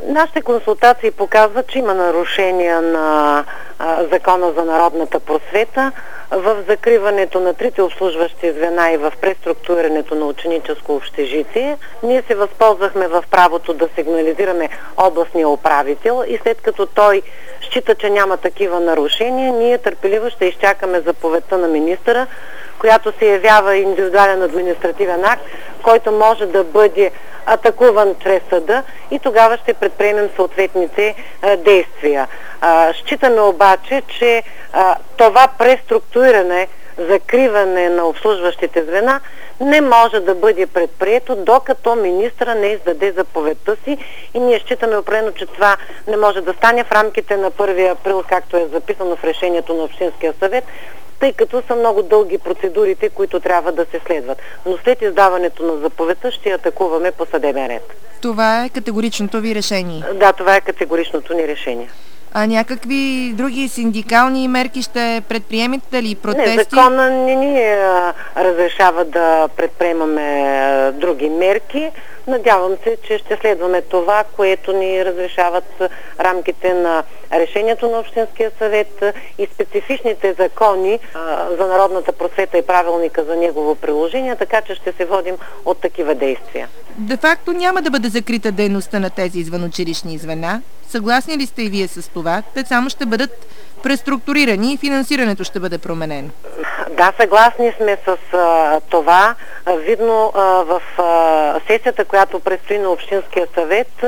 Нашите консултации показват, че има нарушения на Закона за народната просвета в закриването на 3 обслужващи звена и в преструктурирането на ученическо общежитие. Ние се възползвахме в правото да сигнализираме областния управител и след като той счита, че няма такива нарушения, ние търпеливо ще изчакаме заповедта на министъра, която се явява индивидуален административен акт, който може да бъде атакуван чрез съда и тогава ще предприемем съответните действия. Считаме обаче, че това преструктуриране, закриване на обслужващите звена не може да бъде предприето, докато министъра не издаде заповедта си и ние считаме определено, че това не може да стане в рамките на 1 април, както е записано в решението на Общинския съвет, тъй като са много дълги процедурите, които трябва да се следват. Но след издаването на заповедта ще атакуваме по съдебен ред. Това е категоричното ви решение? Да, това е категоричното ни решение. А някакви други синдикални мерки ще предприемете ли? Протести? Не, закона не ни разрешава да предприемаме други мерки. Надявам се, че ще следваме това, което ни разрешават рамките на решението на Общинския съвет и специфичните закони за народната просвета и правилника за негово приложение, така че ще се водим от такива действия. Де факто няма да бъде закрита дейността на тези извънучилищни звена. Съгласни ли сте и вие с това? Те само ще бъдат преструктурирани и финансирането ще бъде променено. Да, съгласни сме с това. Видно в сесията, която предстои на Общинския съвет,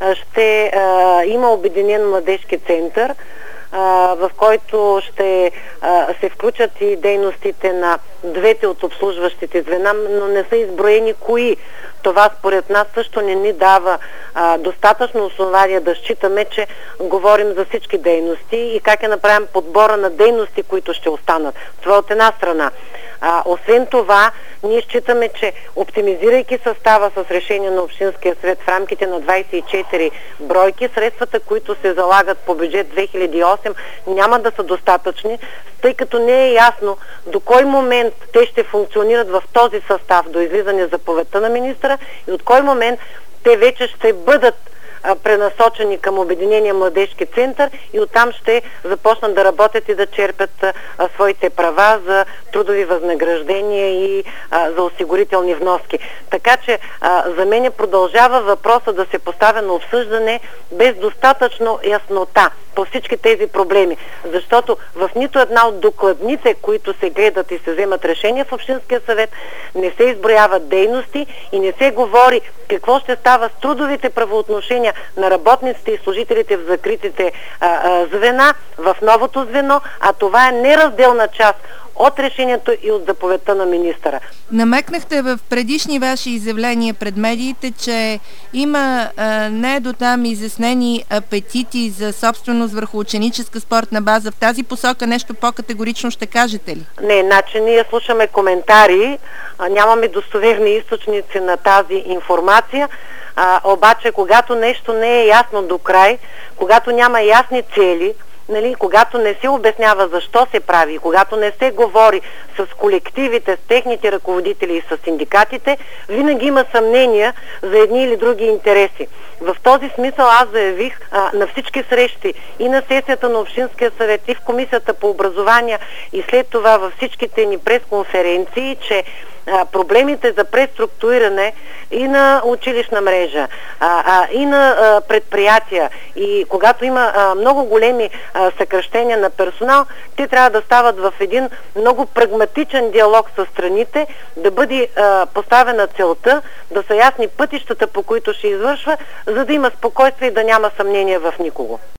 ще има обединен младежки център, в който ще се включат и дейностите на 2 от обслужващите звена, но не са изброени кои. Това според нас също не ни дава достатъчно основание да считаме, че говорим за всички дейности и как направим подбора на дейности, които ще останат. Това от една страна. Освен това, ние считаме, че оптимизирайки състава с решение на Общинския съвет в рамките на 24 бройки, средствата, които се залагат по бюджет 2008, няма да са достатъчни, тъй като не е ясно до кой момент те ще функционират в този състав до излизане заповедта на министъра и от кой момент те вече ще бъдат пренасочени към Обединения младежки център и оттам ще започнат да работят и да черпят своите права за трудови възнаграждения и за осигурителни вноски. Така че за мен продължава въпроса да се поставя на обсъждане без достатъчно яснота по всички тези проблеми. Защото в нито една от докладните, които се гледат и се вземат решения в Общинския съвет, не се изброяват дейности и не се говори какво ще става с трудовите правоотношения на работниците и служителите в закритите звена, в новото звено, а това е неразделна част от решението и от заповедта на министъра. Намекнахте в предишни ваши изявления пред медиите, че има не до там изяснени апетити за собственост върху ученическа спортна база. В тази посока нещо по-категорично ще кажете ли? Не, значи ние слушаме коментари, нямаме достоверни източници на тази информация, обаче когато нещо не е ясно до край, когато няма ясни цели, когато не се обяснява защо се прави, когато не се говори с колективите, с техните ръководители и с синдикатите, винаги има съмнения за едни или други интереси. В този смисъл аз заявих на всички срещи и на сесията на Общинския съвет и в Комисията по образование и след това във всичките ни пресконференции, че проблемите за преструктуриране и на училищна мрежа, и на предприятия, и когато има много големи съкращения на персонал, те трябва да стават в един много прагматичен диалог с страните, да бъде поставена целта, да са ясни пътищата, по които ще извършва, за да има спокойствие и да няма съмнение в никого.